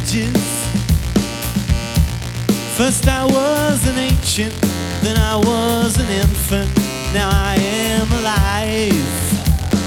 ages. First I was an ancient, then I was an infant. Now I am alive.